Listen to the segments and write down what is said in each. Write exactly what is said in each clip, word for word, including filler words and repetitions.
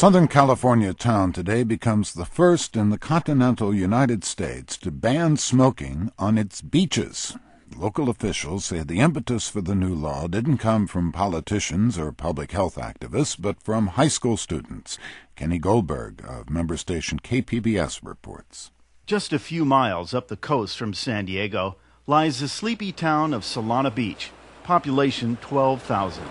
Southern California town today becomes the first in the continental United States to ban smoking on its beaches. Local officials say the impetus for the new law didn't come from politicians or public health activists, but from high school students. Kenny Goldberg of member station K P B S reports. Just a few miles up the coast from San Diego lies the sleepy town of Solana Beach, population twelve thousand.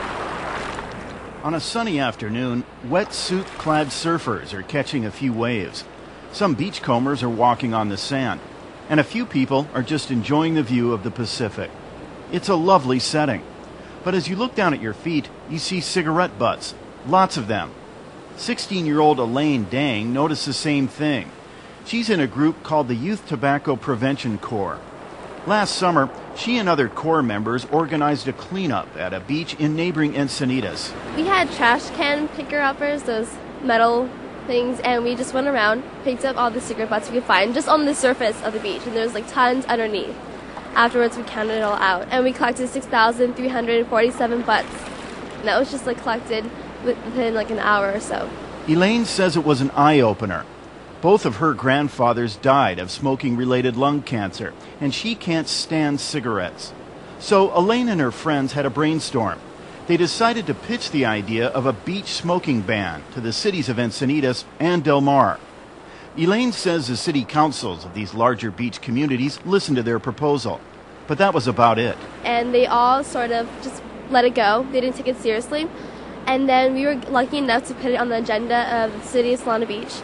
On a sunny afternoon, wetsuit-clad surfers are catching a few waves. Some beachcombers are walking on the sand, and a few people are just enjoying the view of the Pacific. It's a lovely setting, but as you look down at your feet, you see cigarette butts, lots of them. sixteen-year-old Elaine Dang noticed the same thing. She's in a group called the Youth Tobacco Prevention Corps. Last summer, she and other Corps members organized a cleanup at a beach in neighboring Encinitas. We had trash can picker-uppers, those metal things, and we just went around, picked up all the cigarette butts we could find just on the surface of the beach, and there was like tons underneath. Afterwards, we counted it all out, and we collected six thousand three hundred forty-seven butts. And that was just like collected within like an hour or so. Elaine says it was an eye-opener. Both of her grandfathers died of smoking-related lung cancer, and she can't stand cigarettes. So Elaine and her friends had a brainstorm. They decided to pitch the idea of a beach smoking ban to the cities of Encinitas and Del Mar. Elaine says the city councils of these larger beach communities listened to their proposal, but that was about it. And they all sort of just let it go. They didn't take it seriously. And then we were lucky enough to put it on the agenda of the city of Solana Beach.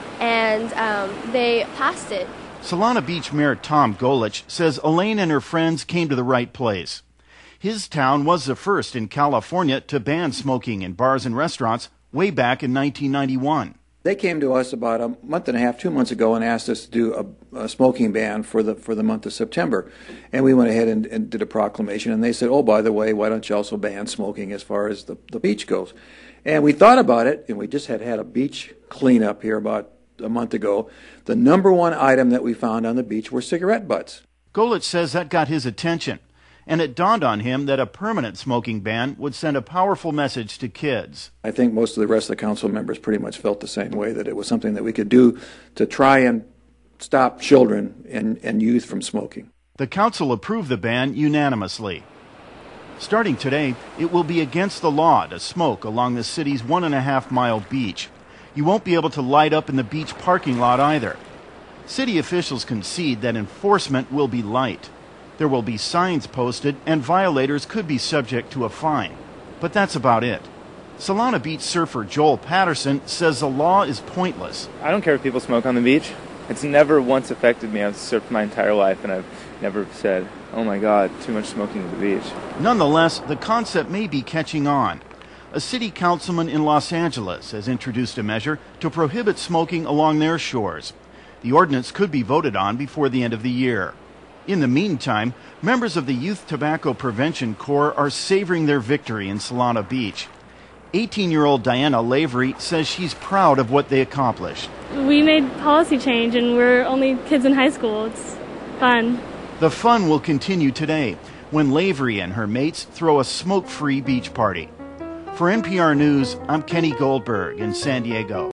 And um, they passed it. Solana Beach Mayor Tom Golich says Elaine and her friends came to the right place. His town was the first in California to ban smoking in bars and restaurants way back in nineteen ninety-one. They came to us about a month and a half, two months ago, and asked us to do a, a smoking ban for the for the month of September. And we went ahead and, and did a proclamation, and they said, oh, by the way, why don't you also ban smoking as far as the, the beach goes? And we thought about it, and we just had had a beach cleanup here about a month ago. The number one item that we found on the beach were cigarette butts. Golich says that got his attention, and it dawned on him that a permanent smoking ban would send a powerful message to kids. I think most of the rest of the council members pretty much felt the same way, that it was something that we could do to try and stop children and, and youth from smoking. The council approved the ban unanimously. Starting today, it will be against the law to smoke along the city's one and a half mile beach. You won't be able to light up in the beach parking lot either. City officials concede that enforcement will be light. There will be signs posted, and violators could be subject to a fine. But that's about it. Solana Beach surfer Joel Patterson says the law is pointless. I don't care if people smoke on the beach. It's never once affected me. I've surfed my entire life, and I've never said, oh my God, too much smoking at the beach. Nonetheless, the concept may be catching on. A city councilman in Los Angeles has introduced a measure to prohibit smoking along their shores. The ordinance could be voted on before the end of the year. In the meantime, members of the Youth Tobacco Prevention Corps are savoring their victory in Solana Beach. eighteen-year-old Diana Lavery says she's proud of what they accomplished. We made policy change, and we're only kids in high school. It's fun. The fun will continue today when Lavery and her mates throw a smoke-free beach party. For N P R News, I'm Kenny Goldberg in San Diego.